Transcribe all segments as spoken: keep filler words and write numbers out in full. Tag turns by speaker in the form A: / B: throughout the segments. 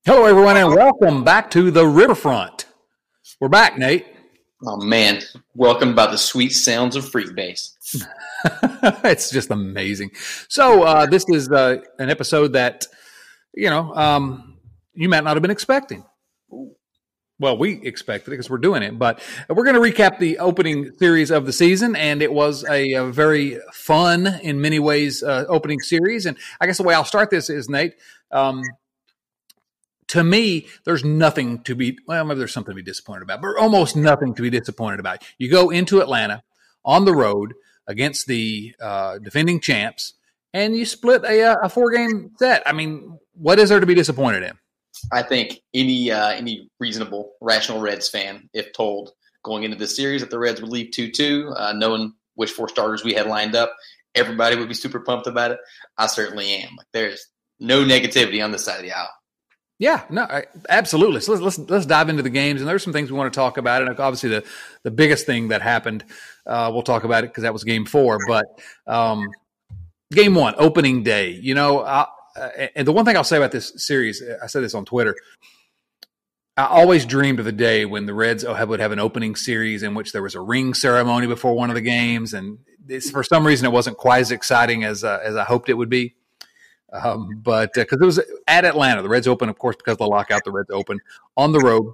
A: Hello, everyone, and welcome back to the Riverfront. We're back, Nate.
B: Oh, man. Welcome by the sweet sounds of Freak Base.
A: It's just amazing. So uh, this is uh, an episode that, you know, um, you might not have been expecting. Well, we expected it because we're doing it, but we're going to recap the opening series of the season, and it was a, a very fun, in many ways, uh, opening series. And I guess the way I'll start this is, Nate, um, to me, there's nothing to be, well, maybe there's something to be disappointed about, but almost nothing to be disappointed about. You go into Atlanta on the road against the uh, defending champs, and you split a, a four-game set. I mean, what is there to be disappointed in?
B: I think any uh, any reasonable, rational Reds fan, if told going into this series that the Reds would leave two two, uh, knowing which four starters we had lined up, everybody would be super pumped about it. I certainly am. Like, there's no negativity on this side of the aisle.
A: Yeah, no, I, absolutely. So let's, let's let's dive into the games, and there's some things we want to talk about. And obviously, the the biggest thing that happened, uh, we'll talk about it because that was Game Four. But um, Game One, opening day. You know, I, uh, and the one thing I'll say about this series, I said this on Twitter. I always dreamed of a day when the Reds would have an opening series in which there was a ring ceremony before one of the games, and it's, for some reason, it wasn't quite as exciting as uh, as I hoped it would be. Um, but because uh, it was at Atlanta, the Reds open, of course, because of the lockout, the Reds open on the road.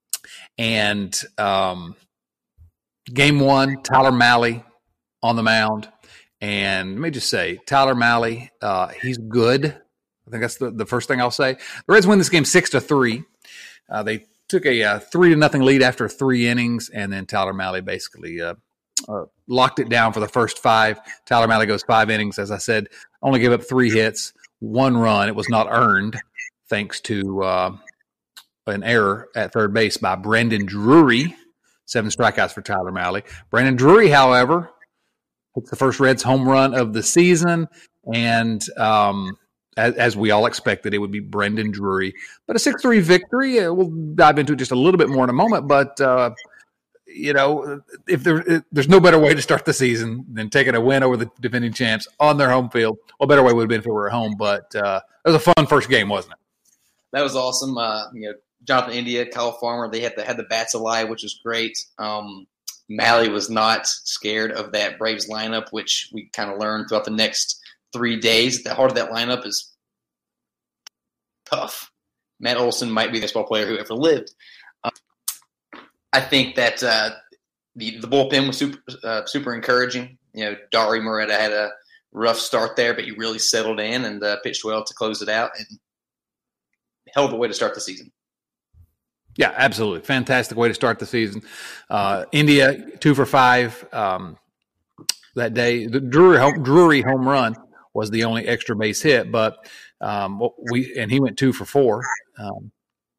A: And um, game one, Tyler Mahle on the mound. And let me just say, Tyler Mahle, uh, he's good. I think that's the, the first thing I'll say. The Reds win this game six to three. Uh, they took a uh, three to nothing lead after three innings, and then Tyler Mahle basically uh, uh, locked it down for the first five. Tyler Mahle goes five innings, as I said, only gave up three hits. One run. It was not earned thanks to uh, an error at third base by Brandon Drury. Seven strikeouts for Tyler Mahle. Brandon Drury, however, hits the first Reds home run of the season, and um, as, as we all expected, it would be Brandon Drury. But a six three victory. Uh, we'll dive into it just a little bit more in a moment, but uh, you know, if there, if there's no better way to start the season than taking a win over the defending champs on their home field. Well, a better way would have been if it were at home, but uh, it was a fun first game, wasn't it?
B: That was awesome. Uh, you know, Jonathan India, Kyle Farmer, they had the, had the bats alive, which was great. Um, Mahle was not scared of that Braves lineup, which we kind of learned throughout the next three days. The heart of that lineup is tough. Matt Olson might be the best ball player who ever lived. Um, I think that uh, the the bullpen was super uh, super encouraging. You know, Dauri Moreta had a rough start there, but he really settled in and uh, pitched well to close it out. And hell of a way to start the season.
A: Yeah, absolutely. Fantastic way to start the season. Uh, India, two for five um, that day. The Drury home, Drury home run was the only extra base hit, but um, we and he went two for four. Um,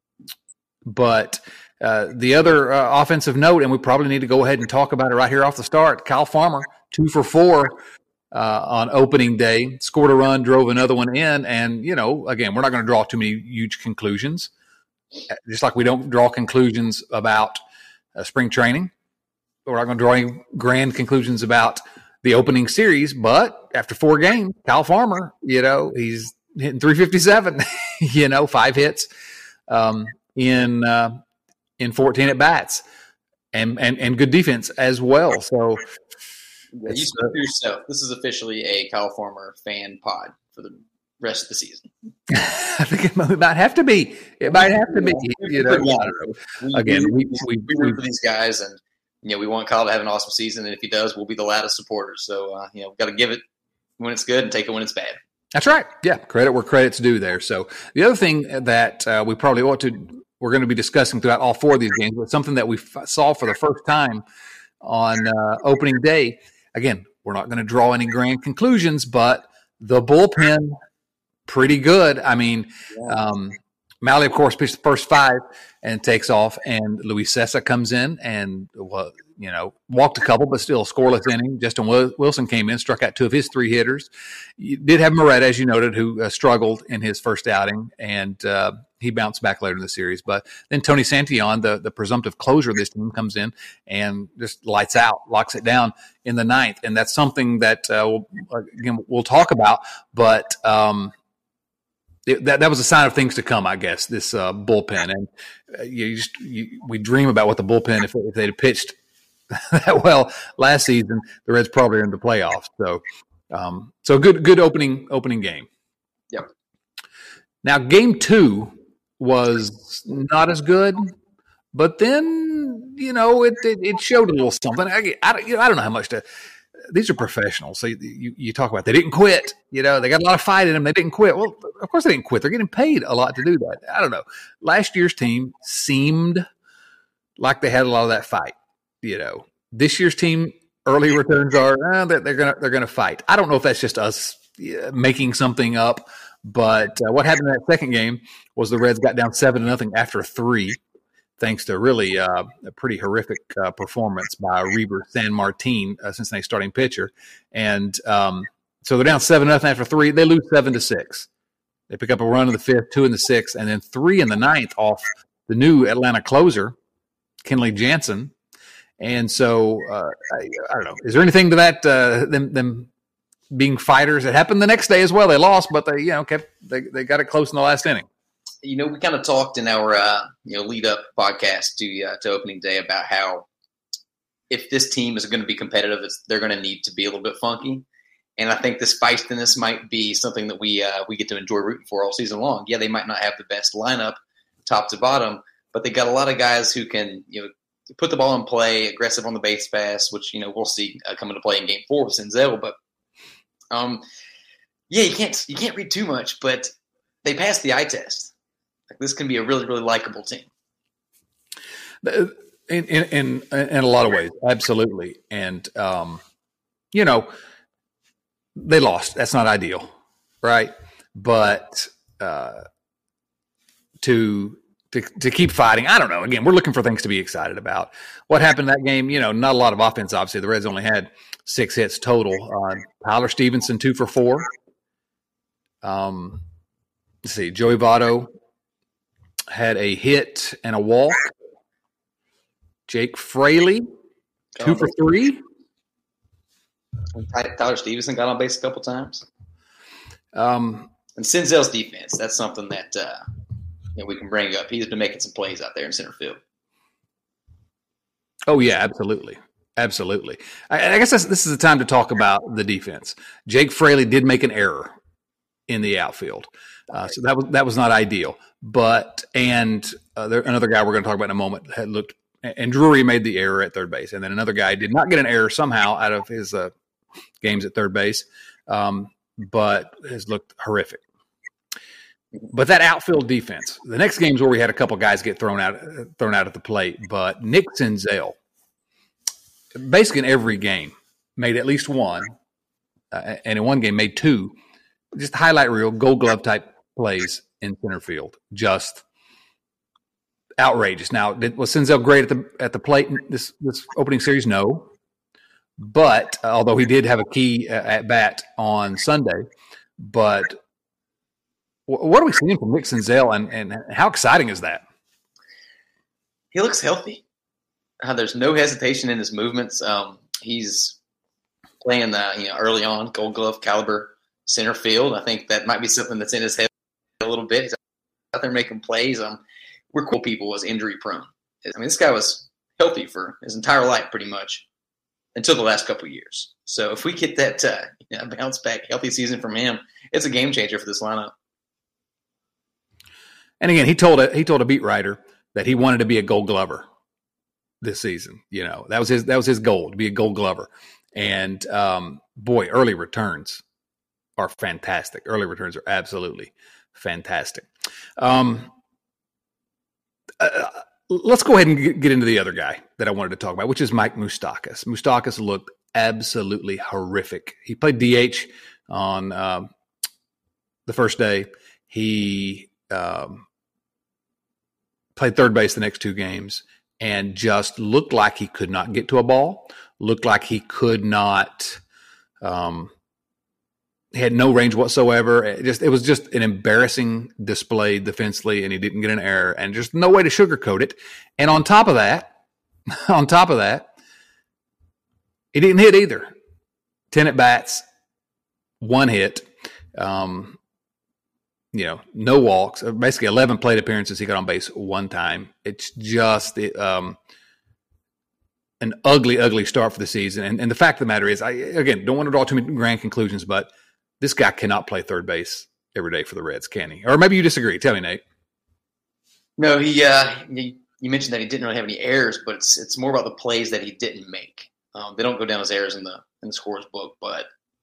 A: but uh, the other uh, offensive note, and we probably need to go ahead and talk about it right here off the start, Kyle Farmer, two for four. Uh, on opening day, scored a run, drove another one in. And, you know, again, we're not going to draw too many huge conclusions, just like we don't draw conclusions about uh, spring training. We're not going to draw any grand conclusions about the opening series. But after four games, Kyle Farmer, you know, he's hitting three fifty-seven, you know, five hits um, in uh, in fourteen at-bats and, and, and good defense as well. So,
B: Yeah, you speak for yourself. This is officially a Kyle Farmer fan pod for the rest of the season.
A: I think it might have to be. It might have to be. You know,
B: we,
A: again, we we,
B: we, we root for these guys, and you know we want Kyle to have an awesome season. And if he does, we'll be the loudest supporters. So uh, you know, we've got to give it when it's good and take it when it's bad.
A: That's right. Yeah, credit where credit's due there. So the other thing that uh, we probably ought to we're going to be discussing throughout all four of these games, but something that we f- saw for the first time on uh, opening day. Again, we're not going to draw any grand conclusions, but the bullpen, pretty good. I mean, yeah. um, Mahle, of course, pitched the first five and takes off, and Luis Cessa comes in and, well, you know, walked a couple, but still a scoreless inning. Justin Wilson came in, struck out two of his three hitters. You did have Moreta, as you noted, who uh, struggled in his first outing, and uh, he bounced back later in the series. But then Tony Santillan, the, the presumptive closer of this team, comes in and just lights out, locks it down in the ninth. And that's something that uh, we'll, again, we'll talk about. But um, it, that that was a sign of things to come, I guess. This uh, bullpen, and uh, you just you, we dream about what the bullpen if, if they'd have pitched that well last season, the Reds probably are in the playoffs. So, um, so good good opening opening game.
B: Yep.
A: Now, game two was not as good, but then, you know, it it, it showed a little something. I, I, you know, I don't know how much to – these are professionals. So you, you talk about they didn't quit. You know, they got a lot of fight in them. They didn't quit. Well, of course they didn't quit. They're getting paid a lot to do that. I don't know. Last year's team seemed like they had a lot of that fight. You know, this year's team early returns are eh, they're, they're gonna they're gonna fight. I don't know if that's just us yeah, making something up. But uh, what happened in that second game was the Reds got down seven to nothing after three, thanks to really uh, a pretty horrific uh, performance by Reber San Martin, uh, Cincinnati starting pitcher. And um, so they're down seven to nothing after three. They lose seven to six. They pick up a run in the fifth, two in the sixth, and then three in the ninth off the new Atlanta closer, Kenley Jansen. And so uh, I, I don't know. Is there anything to that? Uh, them them. being fighters. It happened the next day as well. They lost, but they, you know, kept they, they got it close in the last inning.
B: You know, we kind of talked in our uh, you know lead up podcast to uh, to opening day about how if this team is going to be competitive, it's, they're going to need to be a little bit funky. And I think this feistiness might be something that we uh, we get to enjoy rooting for all season long. Yeah, they might not have the best lineup, top to bottom, but they got a lot of guys who can you know put the ball in play, aggressive on the base pass, which you know we'll see uh, come into play in Game Four with Senzel, but. Um, yeah, you can't you can't read too much, but they passed the eye test. Like this can be a really really likable team.
A: In in in, in a lot of ways, absolutely. And um, you know, they lost. That's not ideal, right? But uh, to to to keep fighting, I don't know. Again, we're looking for things to be excited about. What happened in that game? You know, not a lot of offense. Obviously, the Reds only had six hits total. Uh, Tyler Stevenson, two for four. Um, let's see. Joey Votto had a hit and a walk. Jake Fraley, two for three.
B: Tyler Stevenson got on base a couple times.
A: Um,
B: and Senzel's defense, that's something that, uh, that we can bring up. He's been making some plays out there in center field.
A: Oh, yeah, absolutely. Absolutely. I, I guess this, this is the time to talk about the defense. Jake Fraley did make an error in the outfield. Uh, so that was that was not ideal. But and uh, there, another guy we're going to talk about in a moment had looked – and Drury made the error at third base. And then another guy did not get an error somehow out of his uh, games at third base, um, but has looked horrific. But that outfield defense, the next games where we had a couple guys get thrown out thrown out at the plate, but Nick Senzel – basically in every game, made at least one, uh, and in one game made two, just highlight reel, gold glove type plays in center field. Just outrageous. Now, did, was Senzel great at the at the plate in this, this opening series? No. But, uh, although he did have a key uh, at bat on Sunday, but w- what are we seeing from Nick Senzel, and, and how exciting is that?
B: He looks healthy. Uh, there's no hesitation in his movements. Um, he's playing the you know early on Gold Glove caliber center field. I think that might be something that's in his head a little bit. He's out there making plays. Um, we're cool people was injury prone. I mean, this guy was healthy for his entire life pretty much until the last couple of years. So if we get that uh, you know, bounce back healthy season from him, it's a game changer for this lineup.
A: And again, he told a he told a beat writer that he wanted to be a Gold Glover this season. You know, that was his that was his goal, to be a Gold Glover. And um, boy, early returns are fantastic. Early returns are absolutely fantastic. Um, uh, let's go ahead and get, get into the other guy that I wanted to talk about, which is Mike Moustakas. Moustakas looked absolutely horrific. He played D H on um, the first day. He um, played third base the next two games and just looked like he could not get to a ball, looked like he could not um, – he had no range whatsoever. It just it was just an embarrassing display defensively, and he didn't get an error, and just no way to sugarcoat it. And on top of that, on top of that, he didn't hit either. Ten at bats, one hit. Um, you know, no walks, basically eleven plate appearances. He got on base one time. It's just um, an ugly, ugly start for the season. And, and the fact of the matter is, I again don't want to draw too many grand conclusions, but this guy cannot play third base every day for the Reds, can he? Or maybe you disagree. Tell me, Nate.
B: No, he. Uh, he you mentioned that he didn't really have any errors, but it's it's more about the plays that he didn't make. Um, they don't go down as errors in the in the scores book, but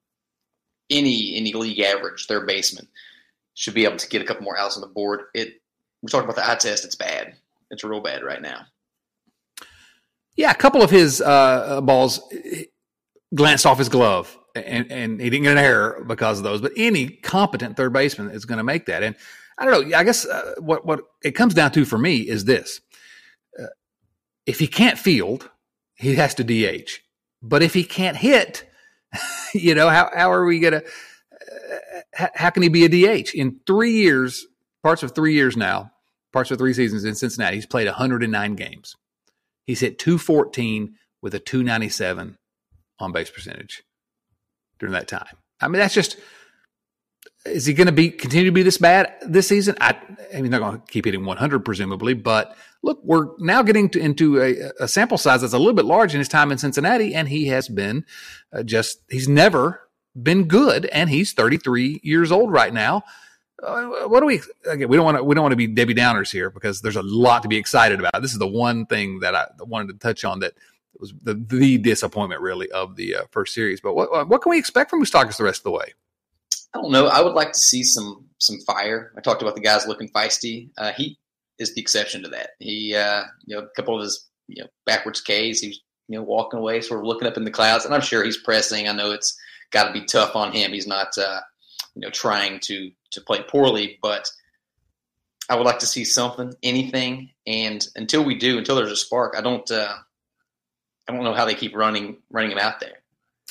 B: any any league average third baseman should be able to get a couple more outs on the board. It we're talking about the eye test. It's bad. It's real bad right now.
A: Yeah, a couple of his uh, balls glanced off his glove, and, and he didn't get an error because of those. But any competent third baseman is going to make that. And I don't know. I guess uh, what what it comes down to for me is this: uh, if he can't field, he has to D H. But if he can't hit, you know, how how are we going to? Uh, how, how can he be a D H in three years? Parts of three years now, parts of three seasons in Cincinnati. He's played one hundred nine games. He's hit two fourteen with a two ninety-seven on base percentage during that time. I mean, that's just. Is he going to be continue to be this bad this season? I, I mean, they're going to keep hitting one hundred presumably, but look, we're now getting to, into a, a sample size that's a little bit large in his time in Cincinnati, and he has been uh, just he's never been good, and he's thirty-three years old right now. Uh, what do we? Again, we don't want to we don't want to be Debbie Downers here because there's a lot to be excited about. This is the one thing that I wanted to touch on that was the, the disappointment really of the uh, first series. But what what can we expect from Moustakas the rest of the way?
B: I don't know. I would like to see some some fire. I talked about the guys looking feisty. Uh, he is the exception to that. He, uh, you know, a couple of his you know backwards Ks. He was you know walking away, sort of looking up in the clouds, and I'm sure he's pressing. I know it's got to be tough on him. He's not, uh, you know, trying to to play poorly, but I would like to see something, anything. And until we do, until there's a spark, I don't, uh, I don't know how they keep running running him out there.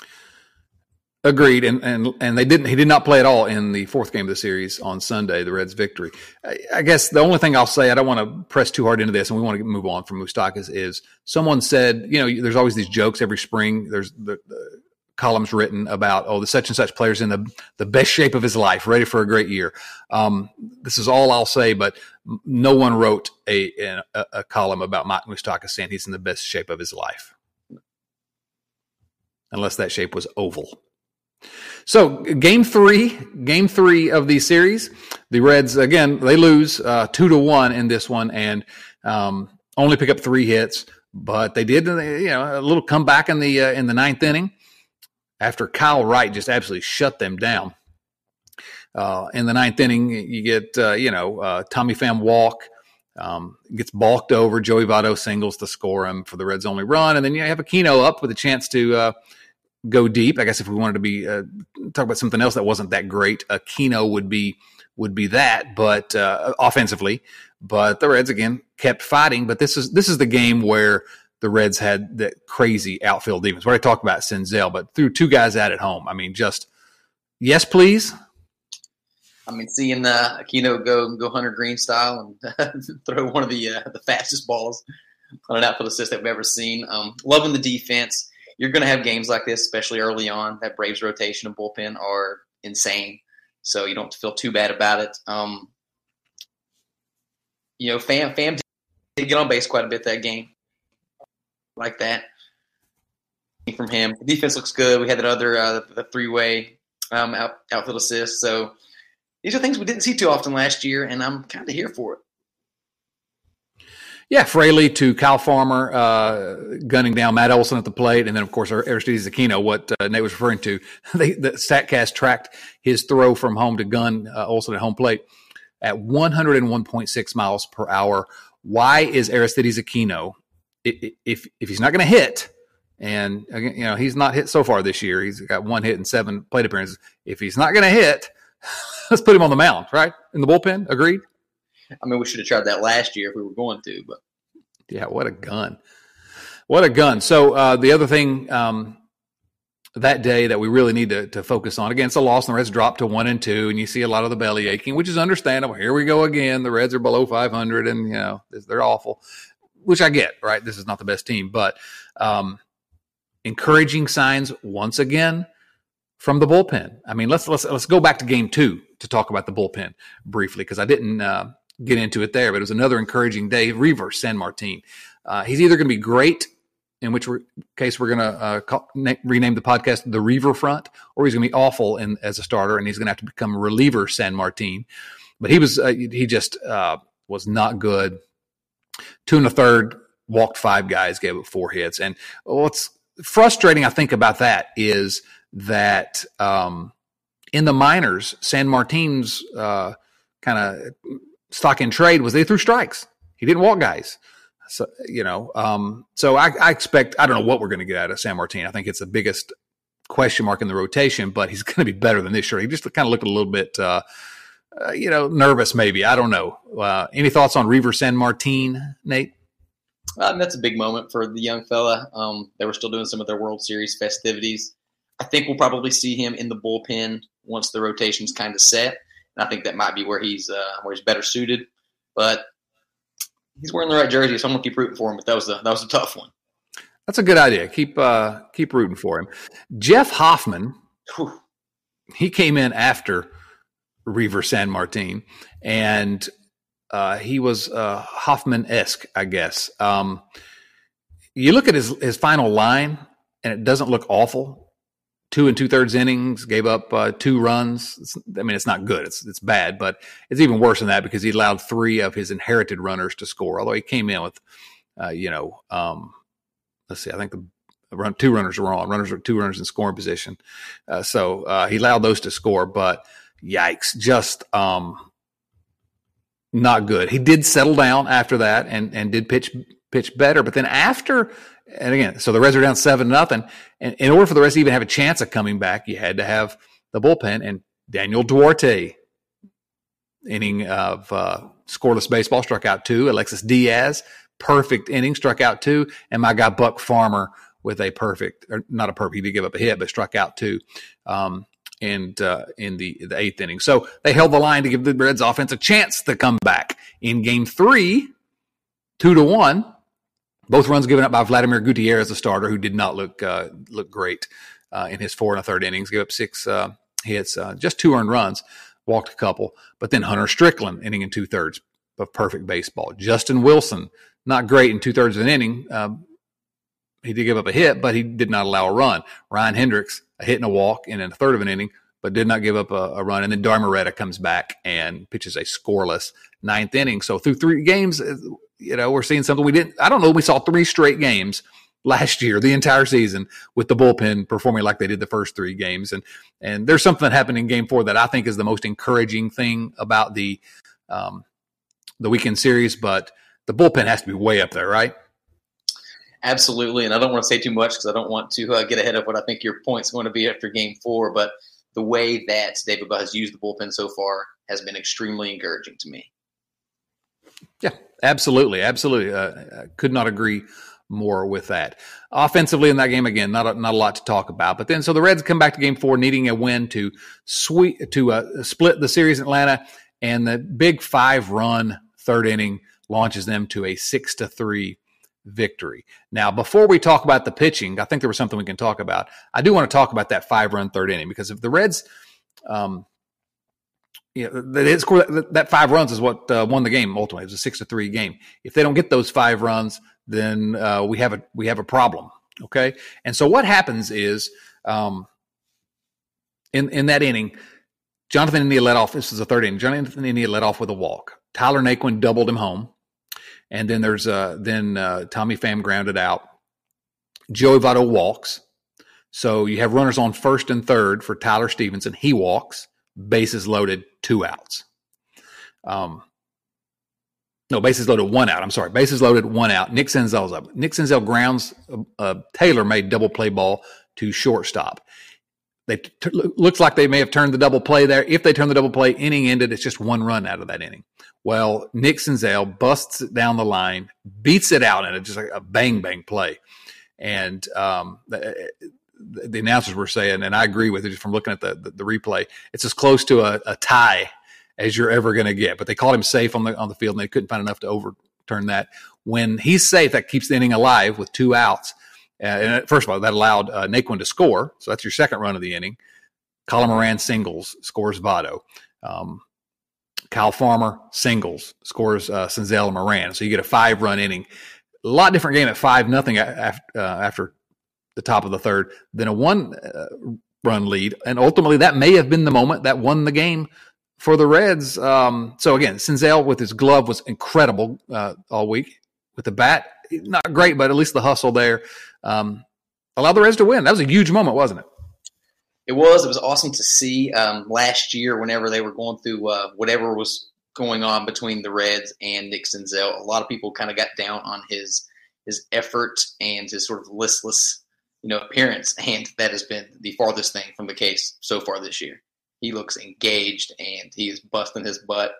A: Agreed, and and and they didn't. He did not play at all in the fourth game of the series on Sunday, the Reds' victory. I, I guess the only thing I'll say, I don't want to press too hard into this, and we want to move on from Moustakas. Is someone said, you know, there's always these jokes every spring. There's the, the columns written about, oh, the such and such player's in the the best shape of his life, ready for a great year. Um, this is all I'll say, but no one wrote a a, a column about Mike Moustakas saying he's in the best shape of his life, unless that shape was oval. So game three, game three of the series, the Reds, again, they lose uh, two to one in this one and um, only pick up three hits, but they did, you know, a little comeback in the, uh, in the ninth inning after Kyle Wright just absolutely shut them down. Uh, in the ninth inning, you get, uh, you know, uh, Tommy Pham walk, um, gets balked over. Joey Votto singles to score him for the Reds' only run. And then you have Aquino up with a chance to, uh, go deep. I guess if we wanted to be uh, talk about something else that wasn't that great, Aquino would be would be that, but uh, offensively. But the Reds again kept fighting. But this is this is the game where the Reds had that crazy outfield defense. What I talked about Senzel, but threw two guys out at home. I mean, just yes, please.
B: I mean, seeing uh, Aquino go go Hunter Green style and throw one of the uh, the fastest balls on an outfield assist that we've ever seen. Um, loving the defense. You're going to have games like this, especially early on. That Braves rotation and bullpen are insane, so you don't have to feel too bad about it. Um, you know, Pham, Pham did get on base quite a bit that game, like that. From him, the defense looks good. We had that other uh, the three-way um, out, outfield assist. So these are things we didn't see too often last year, and I'm kind of here for it. Yeah,
A: Fraley to Kyle Farmer, uh, gunning down Matt Olson at the plate, and then, of course, Aristides Aquino, what uh, Nate was referring to. They, the StatCast tracked his throw from home to gun uh, Olson at home plate at one oh one point six miles per hour. Why is Aristides Aquino, if if he's not going to hit, and, you know, he's not hit so far this year. He's got one hit and seven plate appearances. If he's not going to hit, let's put him on the mound, right, in the bullpen. Agreed?
B: I mean, we should have tried that last year if we were going to, but
A: yeah, what a gun. What a gun. So uh, the other thing um, that day that we really need to, to focus on, again, it's a loss, and the Reds dropped to one and two, and you see a lot of the belly aching, which is understandable. Here we go again. The Reds are below five hundred, and, you know, they're awful, which I get, right? This is not the best team, but um, encouraging signs once again from the bullpen. I mean, let's let's let's go back to game two to talk about the bullpen briefly, because I didn't uh, get into it there, but it was another encouraging day. Reiver Sanmartin. Uh, he's either going to be great, in which we're, case we're going to uh, call, na- rename the podcast the Reiver Front, or he's going to be awful in, as a starter, and he's going to have to become reliever Sanmartin. But he was uh, he just uh, was not good. Two and a third, walked five guys, gave up four hits. And what's frustrating, I think, about that is that um, in the minors, Sanmartin's uh, kind of stock in trade was they threw strikes. He didn't walk guys. So, you know, um, so I, I expect, I don't know what we're going to get out of Sanmartin. I think it's the biggest question mark in the rotation, but he's going to be better than this year. He just kind of looked a little bit, uh, uh, you know, nervous maybe. I don't know. Uh, any thoughts on Reiver Sanmartin, Nate?
B: Um, that's a big moment for the young fella. Um, they were still doing some of their World Series festivities. I think we'll probably see him in the bullpen once the rotation's kind of set. And I think that might be where he's uh, where he's better suited. But he's wearing the right jersey, so I'm gonna keep rooting for him. But that was the that was a tough one.
A: That's a good idea. Keep uh, keep rooting for him. Jeff Hoffman,
B: Whew.
A: he came in after Reiver Sanmartin, and uh, he was uh, Hoffman-esque, I guess. Um, you look at his his final line, and it doesn't look awful. Two and two thirds innings, gave up uh, two runs. It's, I mean, it's not good. It's it's bad, but it's even worse than that because he allowed three of his inherited runners to score. Although he came in with, uh, you know, um, let's see, I think the run, two runners were on. Runners were two runners in scoring position, uh, so uh, he allowed those to score. But yikes, just um, not good. He did settle down after that and and did pitch pitch better. But then after. And again, so the Reds are down seven nothing. And in order for the Reds to even have a chance of coming back, you had to have the bullpen. And Daniel Duarte, inning of uh, scoreless baseball, struck out two. Alexis Diaz, perfect inning, struck out two. And my guy Buck Farmer with a perfect, or not a perfect, he did give up a hit, but struck out two um, and uh, in the, the eighth inning. So they held the line to give the Reds offense a chance to come back. In game three, two to one. Both runs given up by Vladimir Gutierrez, the starter, who did not look uh, look great uh, in his four and a third innings. Gave up six uh, hits, uh, just two earned runs, walked a couple. But then Hunter Strickland, inning and two thirds of perfect baseball. Justin Wilson, not great in two thirds of an inning. Um, he did give up a hit, but he did not allow a run. Ryan Hendricks, a hit and a walk in a third of an inning, but did not give up a, a run. And then Dar Moreta comes back and pitches a scoreless ninth inning. So through three games, you know, we're seeing something we didn't, I don't know, we saw three straight games last year, the entire season, with the bullpen performing like they did the first three games. And and there's something that happened in game four that I think is the most encouraging thing about the um, the weekend series, but the bullpen has to be way up there, right?
B: Absolutely. And I don't want to say too much because I don't want to uh, get ahead of what I think your point's going to be after game four, but the way that David Bell has used the bullpen so far has been extremely encouraging to me.
A: Yeah, absolutely. Absolutely. Uh, I could not agree more with that. Offensively in that game, again, not a, not a lot to talk about. But then, so the Reds come back to game four needing a win to sweep, to uh, split the series in Atlanta, and the big five-run third inning launches them to a six to three victory. Now, before we talk about the pitching, I think there was something we can talk about. I do want to talk about that five-run third inning because if the Reds um, – Yeah, they score that, that five runs is what uh, won the game. Ultimately, it was a six to three game. If they don't get those five runs, then uh, we have a we have a problem. Okay, and so what happens is, um, in in that inning, Jonathan India led off. This is the third inning. Jonathan India led off with a walk. Tyler Naquin doubled him home, and then there's uh, then uh, Tommy Pham grounded out. Joey Votto walks. So you have runners on first and third for Tyler Stevenson. He walks. Bases loaded, two outs. Um, no, bases loaded, one out. I'm sorry. Bases loaded, one out. Nick Senzel's up. Nick Senzel grounds a, a tailor-made double play ball to shortstop. They t- looks like they may have turned the double play there. If they turn the double play, inning ended. It's just one run out of that inning. Well, Nick Senzel busts it down the line, beats it out, and it's just like a bang bang play. And um, the, the announcers were saying, and I agree with it just from looking at the, the, the replay, it's as close to a, a tie as you're ever going to get. But they called him safe on the on the field, and they couldn't find enough to overturn that. When he's safe, that keeps the inning alive with two outs. Uh, and first of all, that allowed uh, Naquin to score, so that's your second run of the inning. Colin Moran singles, scores Votto. Um, Kyle Farmer singles, scores uh, Senzel and Moran. So you get a five-run inning. A lot different game at five nothing after, uh, after the top of the third than a one-run uh, lead. And ultimately, that may have been the moment that won the game for the Reds. Um, so again, Senzel with his glove was incredible uh, all week. With the bat, not great, but at least the hustle there um, allowed the Reds to win. That was a huge moment, wasn't it?
B: It was. It was awesome to see. Um, last year, whenever they were going through uh, whatever was going on between the Reds and Nick Senzel, a lot of people kind of got down on his his effort and his sort of listless, you know, appearance, and that has been the farthest thing from the case so far this year. He looks engaged, and he is busting his butt.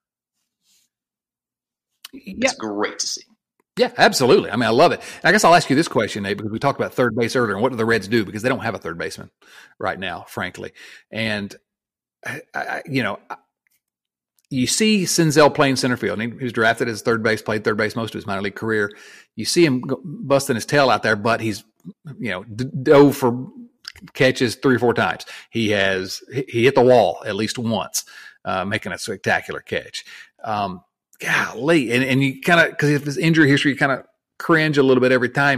A: Yeah.
B: It's great to see.
A: Yeah, absolutely. I mean, I love it. I guess I'll ask you this question, Nate, because we talked about third base earlier, and what do the Reds do? Because they don't have a third baseman right now, frankly. And, I, I, you know, you see Senzel playing center field. He was drafted as third base, played third base most of his minor league career. You see him busting his tail out there, but he's, you know, dove for catches three or four times. He has he hit the wall at least once, uh, making a spectacular catch. Um, golly, and and you kind of, because of his injury history, you kind of cringe a little bit every time.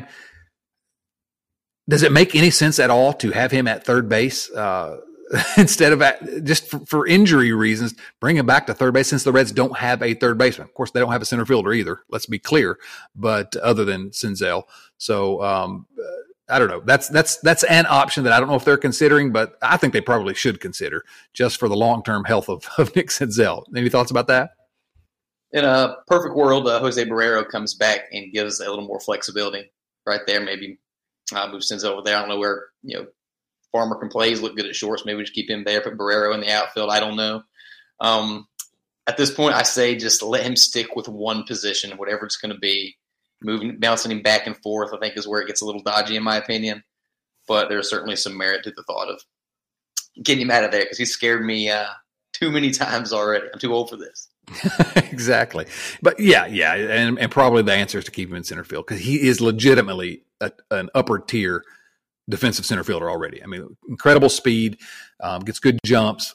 A: Does it make any sense at all to have him at third base uh, instead of at, just for, for injury reasons, bring him back to third base since the Reds don't have a third baseman? Of course, they don't have a center fielder either. Let's be clear, but other than Senzel, so. Um, I don't know. That's that's that's an option that I don't know if they're considering, but I think they probably should consider just for the long-term health of, of Nick Senzel. Any thoughts about that?
B: In a perfect world, uh, Jose Barrero comes back and gives a little more flexibility right there. Maybe uh, move Senzel over there. I don't know where, you know, Farmer can play. He's looked good at shorts. Maybe we just keep him there, put Barrero in the outfield. I don't know. Um, at this point, I say just let him stick with one position, whatever it's going to be. Moving, bouncing him back and forth, I think, is where it gets a little dodgy, in my opinion. But there's certainly some merit to the thought of getting him out of there because he scared me uh, too many times already. I'm too old for this.
A: Exactly. But, yeah, yeah, and, and probably the answer is to keep him in center field because he is legitimately a, an upper-tier defensive center fielder already. I mean, incredible speed, um, gets good jumps.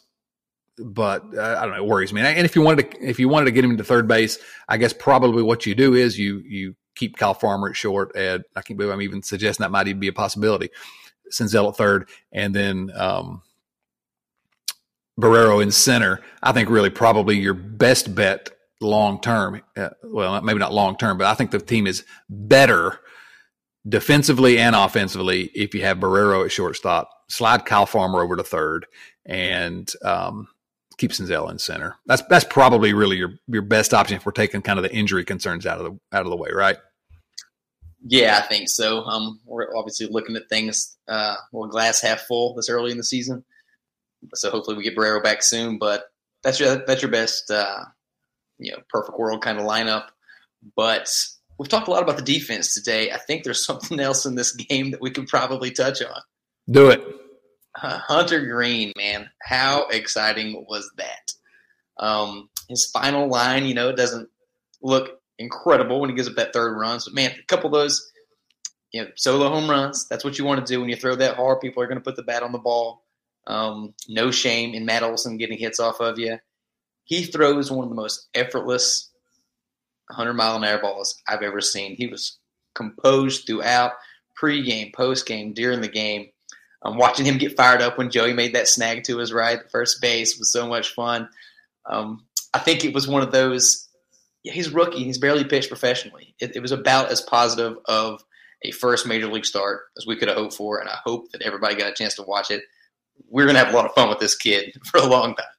A: But uh, I don't know, it worries me. And if you wanted to, if you wanted to get him to third base, I guess probably what you do is you you keep Kyle Farmer at short, and I can't believe I'm even suggesting that might even be a possibility. Senzel at third, and then um, Barrero in center. I think really probably your best bet long term. Uh, well, maybe not long term, but I think the team is better defensively and offensively if you have Barrero at shortstop, slide Kyle Farmer over to third, and um, keep Senzel in center. That's that's probably really your your best option if we're taking kind of the injury concerns out of the out of the way, right?
B: Yeah, I think so. Um, we're obviously looking at things uh, well, glass half full this early in the season. So hopefully we get Barrero back soon. But that's your that's your best, uh, you know, perfect world kind of lineup. But we've talked a lot about the defense today. I think there's something else in this game that we could probably touch on.
A: Do it.
B: Uh, Hunter Green, man, how exciting was that? Um, his final line, you know, it doesn't look incredible when he gives up that third run. So, man, a couple of those, you know, solo home runs, that's what you want to do when you throw that hard. People are going to put the bat on the ball. Um, no shame in Matt Olson getting hits off of you. He throws one of the most effortless hundred-mile-an-hour balls I've ever seen. He was composed throughout, pregame, postgame, during the game. Um, watching him get fired up when Joey made that snag to his right at first base was so much fun. Um, I think it was one of those yeah, – he's rookie. He's barely pitched professionally. It, it was about as positive of a first major league start as we could have hoped for, and I hope that everybody got a chance to watch it. We're going to have a lot of fun with this kid for a long time.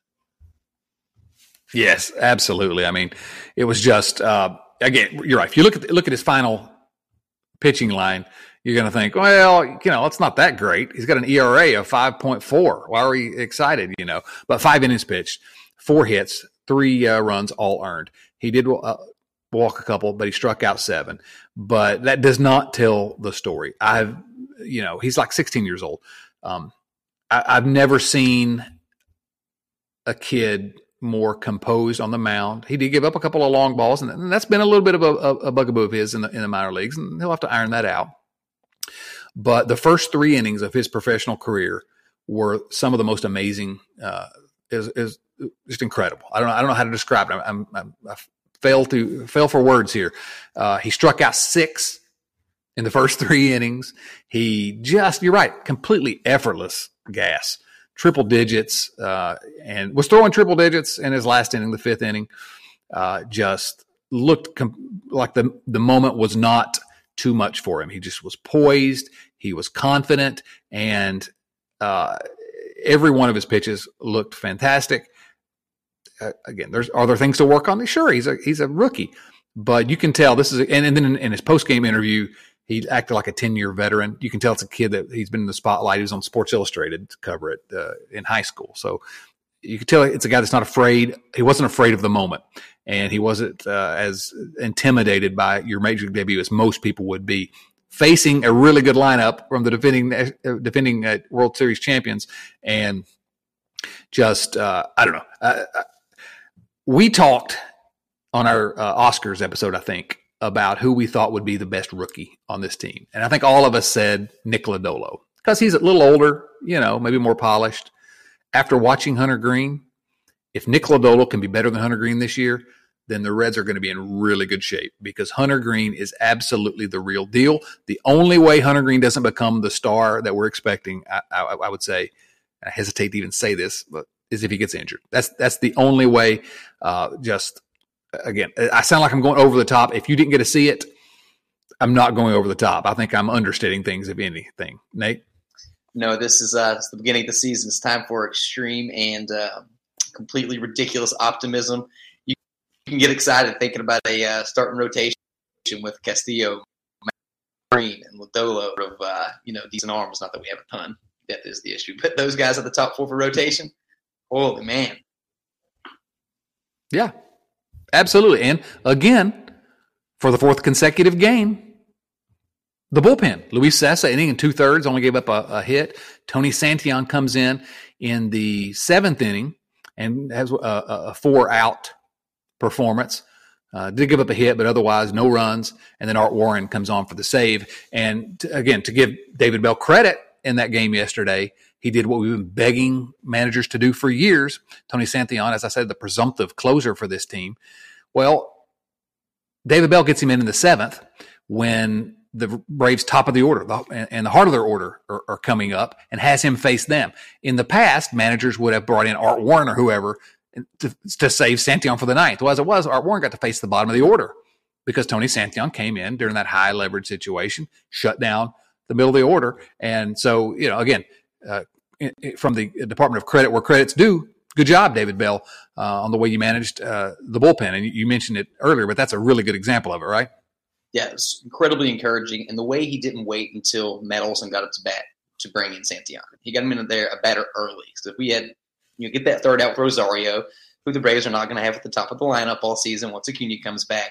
A: Yes, absolutely. I mean, it was just uh, – again, you're right. If you look at look at his final pitching line – you're going to think, well, you know, it's not that great. He's got an E R A of five point four. Why are we excited, you know? But five innings pitched, four hits, three uh, runs, all earned. He did uh, walk a couple, but he struck out seven. But that does not tell the story. I've, you know, he's like sixteen years old. Um, I, I've never seen a kid more composed on the mound. He did give up a couple of long balls, and that's been a little bit of a, a, a bugaboo of his in the, in the minor leagues, and he'll have to iron that out. But the first three innings of his professional career were some of the most amazing. Uh, is is just incredible. I don't know. I don't know how to describe it. I'm, I'm I fail to fail for words here. Uh, he struck out six in the first three innings. He just, you're right, completely effortless gas, triple digits, uh, and was throwing triple digits in his last inning, the fifth inning. Uh, just looked com- like the the moment was not too much for him. He just was poised. He was confident, and uh, every one of his pitches looked fantastic. Uh, again, there's are there things to work on? Sure, he's a he's a rookie, but you can tell this is. A, and, and then in, in his post game interview, he acted like a ten-year veteran. You can tell it's a kid that he's been in the spotlight. He was on Sports Illustrated to cover it uh, in high school. So you can tell it's a guy that's not afraid. He wasn't afraid of the moment, and he wasn't uh, as intimidated by your major league debut as most people would be, facing a really good lineup from the defending uh, defending uh, World Series champions. And just, uh, I don't know. Uh, we talked on our uh, Oscars episode, I think, about who we thought would be the best rookie on this team. And I think all of us said Nick Lodolo because he's a little older, you know, maybe more polished. After watching Hunter Green, if Nick Lodolo can be better than Hunter Green this year, then the Reds are going to be in really good shape because Hunter Green is absolutely the real deal. The only way Hunter Green doesn't become the star that we're expecting, I, I, I would say, I hesitate to even say this, but is if he gets injured. That's that's the only way. Uh, just Again, I sound like I'm going over the top. If you didn't get to see it, I'm not going over the top. I think I'm understating things, if anything. Nate?
B: No, this is uh, it's the beginning of the season. It's time for extreme and uh, completely ridiculous optimism. You can get excited thinking about a uh, starting rotation with Castillo, Green, and Lodolo of uh, you know decent arms. Not that we have a ton. Depth is the issue. But those guys at the top four for rotation, holy man.
A: Yeah. Absolutely. And again, for the fourth consecutive game, the bullpen. Luis Sessa, inning and two-thirds, only gave up a, a hit. Tony Santillan comes in in the seventh inning and has a, a four-out performance. Uh, did give up a hit, but otherwise no runs. And then Art Warren comes on for the save. And to, again, to give David Bell credit in that game yesterday, he did what we've been begging managers to do for years. Tony Santillan, as I said, the presumptive closer for this team. Well, David Bell gets him in in the seventh when the Braves' top of the order the, and the heart of their order are, are coming up and has him face them. In the past, managers would have brought in Art Warren or whoever to, to save Santillan for the ninth. Well, as it was, Art Warren got to face the bottom of the order because Tony Santillan came in during that high leverage situation, shut down the middle of the order. And so, you know, again, uh, from the Department of Credit where credit's due, good job, David Bell, uh, on the way you managed uh, the bullpen. And you mentioned it earlier, but that's a really good example of it, right?
B: Yeah, it's incredibly encouraging. And the way he didn't wait until Matt Olson got up to bat to bring in Santillan. He got him in there a batter early. So if we had, you know, get that third out for Rosario, who the Braves are not going to have at the top of the lineup all season once Acuna comes back,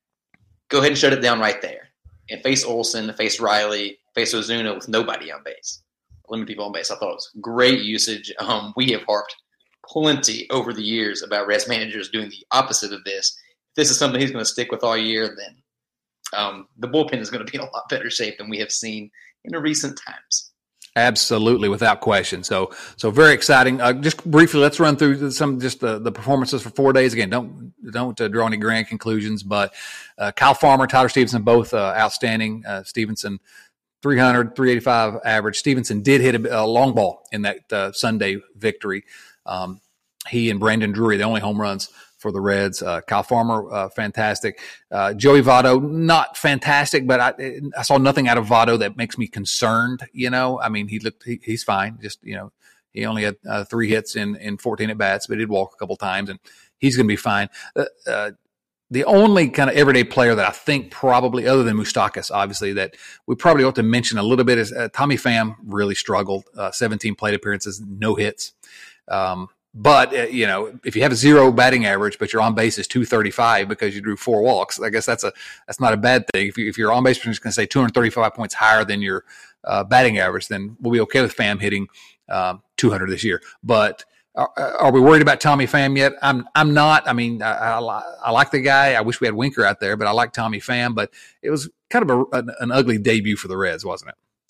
B: go ahead and shut it down right there. And face Olson, face Riley, face Ozuna with nobody on base. Limited people on base. I thought it was great usage. Um, we have harped plenty over the years about Reds managers doing the opposite of this. If this is something he's going to stick with all year, then um, the bullpen is going to be in a lot better shape than we have seen in recent times.
A: Absolutely, without question. So, so very exciting. Uh, just briefly, let's run through some just the, the performances for four days. Again, don't don't uh, draw any grand conclusions, but uh, Kyle Farmer, Tyler Stevenson, both uh, outstanding. Uh, Stevenson, three hundred, three eighty-five average. Stevenson did hit a, a long ball in that uh, Sunday victory. Um, he and Brandon Drury, the only home runs for the Reds. Uh, Kyle Farmer, uh, fantastic. Uh, Joey Votto, not fantastic, but I, I saw nothing out of Votto that makes me concerned. You know, I mean, he looked, he, he's fine. Just, you know, he only had uh, three hits in, in fourteen at bats, but he did walk a couple times and he's going to be fine. Uh, uh, the only kind of everyday player that I think probably, other than Moustakas, obviously, that we probably ought to mention a little bit is uh, Tommy Pham really struggled. Uh, seventeen plate appearances, no hits. Um, but, uh, you know, if you have a zero batting average, but your on base is two thirty-five because you drew four walks, I guess that's a that's not a bad thing. If, you, if your on base is going to say two thirty-five points higher than your uh, batting average, then we'll be okay with Pham hitting um, two hundred this year. But are, are we worried about Tommy Pham yet? I'm I'm not. I mean, I, I, I like the guy. I wish we had Winker out there, but I like Tommy Pham. But it was kind of a, an, an ugly debut for the Reds, wasn't it?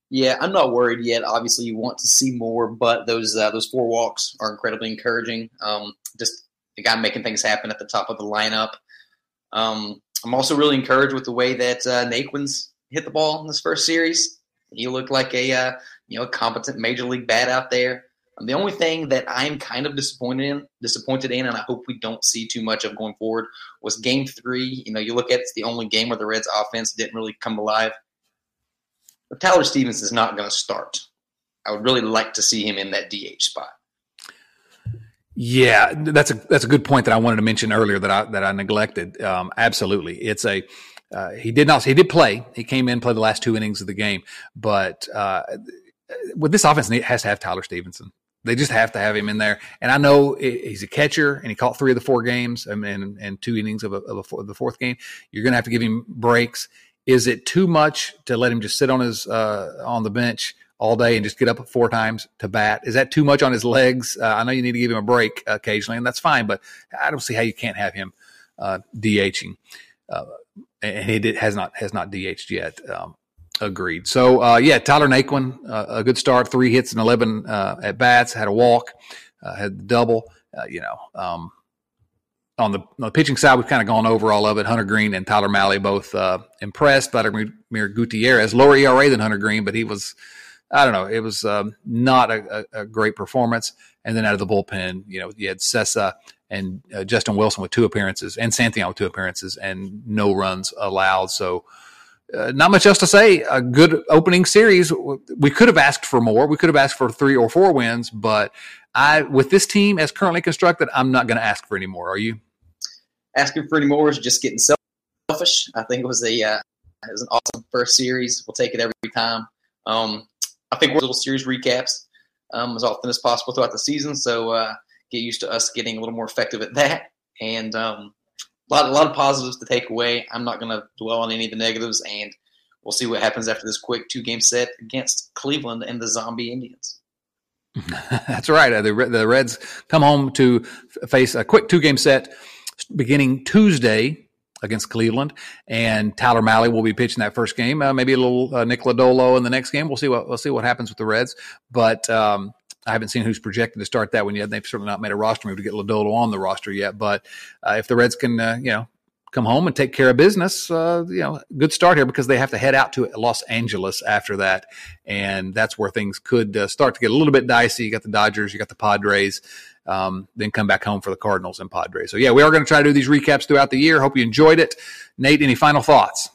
B: Yeah, I'm not worried yet. Obviously, you want to see more, but those uh, those four walks are incredibly encouraging. Um, just the guy making things happen at the top of the lineup. Um, I'm also really encouraged with the way that uh, Naquin's hit the ball in this first series. He looked like a uh, you know a competent major league bat out there. Um, the only thing that I'm kind of disappointed in, disappointed in, and I hope we don't see too much of going forward, was Game Three. You know, you look at it's the only game where the Reds' offense didn't really come alive. But Tyler Stevens is not going to start. I would really like to see him in that D H spot.
A: Yeah, that's a that's a good point that I wanted to mention earlier that I that I neglected. Um, absolutely, it's a uh, he did not he did play. He came in, played the last two innings of the game, but uh, with this offense, it has to have Tyler Stevenson. They just have to have him in there. And I know he's a catcher, and he caught three of the four games and and, and two innings of, a, of, a, of the fourth game. You're going to have to give him breaks. Is it too much to let him just sit on his uh, on the bench all day and just get up four times to bat? Is that too much on his legs? Uh, I know you need to give him a break occasionally, and that's fine, but I don't see how you can't have him uh, DHing. Uh, and he did, has not has not D H'd yet. Um, agreed. So, uh, yeah, Tyler Naquin, uh, a good start, three hits and eleven uh, at bats, had a walk, uh, had the double. Uh, you know, um, on the, on the pitching side, we've kind of gone over all of it. Hunter Green and Tyler Mahle both uh, impressed. Vladimir Gutierrez, lower E R A than Hunter Green, but he was, I don't know, it was um, not a, a, a great performance. And then out of the bullpen, you know, you had Sessa and uh, Justin Wilson with two appearances and Santillan with two appearances and no runs allowed. So uh, not much else to say. A good opening series. We could have asked for more. We could have asked for three or four wins, but I, with this team as currently constructed, I'm not going to ask for any more. Are you?
B: Asking for any more is just getting selfish. I think it was a uh, it was an awesome first series. We'll take it every time. Um, I think we're little series recaps um, as often as possible throughout the season. So uh, get used to us getting a little more effective at that. And um, a lot, a lot of positives to take away. I'm not going to dwell on any of the negatives, and we'll see what happens after this quick two-game set against Cleveland and the Zombie Indians.
A: That's right. The, the Reds come home to face a quick two-game set beginning Tuesday against Cleveland, and Tyler Mahle will be pitching that first game. Uh, maybe a little uh, Nick Lodolo in the next game. We'll see what we'll see what happens with the Reds. But um, I haven't seen who's projected to start that one yet. They've certainly not made a roster move to get Lodolo on the roster yet. But uh, if the Reds can, uh, you know, come home and take care of business, uh, you know, good start here because they have to head out to Los Angeles after that, and that's where things could uh, start to get a little bit dicey. You got the Dodgers, you got the Padres. Um, then come back home for the Cardinals and Padres. So, yeah, we are going to try to do these recaps throughout the year. Hope you enjoyed it. Nate, any final thoughts?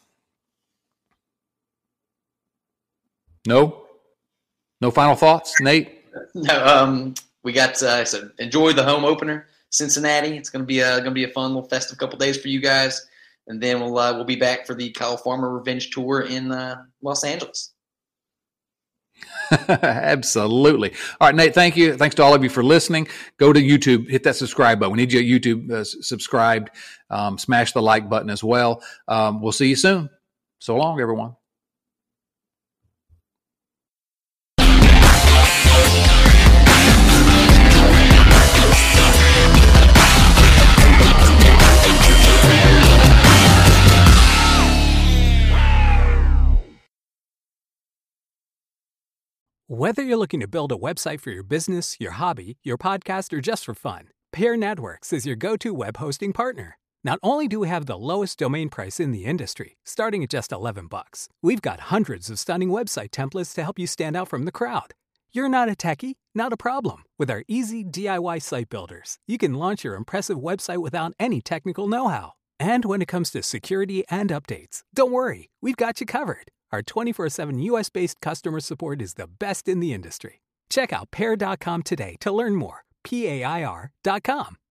A: No? No final thoughts, Nate?
B: No, um, we got uh, so enjoy the home opener, Cincinnati. It's going to be a going to be a fun little festive couple days for you guys, and then we'll uh, we'll be back for the Kyle Farmer Revenge Tour in uh, Los Angeles.
A: Absolutely. All right, Nate, thank you. Thanks to all of you for listening. Go to YouTube, hit that subscribe button. We need you at YouTube uh, subscribed. Um, smash the like button as well. Um, we'll see you soon. So long, everyone.
C: Whether you're looking to build a website for your business, your hobby, your podcast, or just for fun, Pair Networks is your go-to web hosting partner. Not only do we have the lowest domain price in the industry, starting at just eleven bucks, we've got hundreds of stunning website templates to help you stand out from the crowd. You're not a techie? Not a problem. With our easy D I Y site builders, you can launch your impressive website without any technical know-how. And when it comes to security and updates, don't worry, we've got you covered. Our twenty-four seven U S-based customer support is the best in the industry. Check out pair dot com today to learn more. P A I R dot com.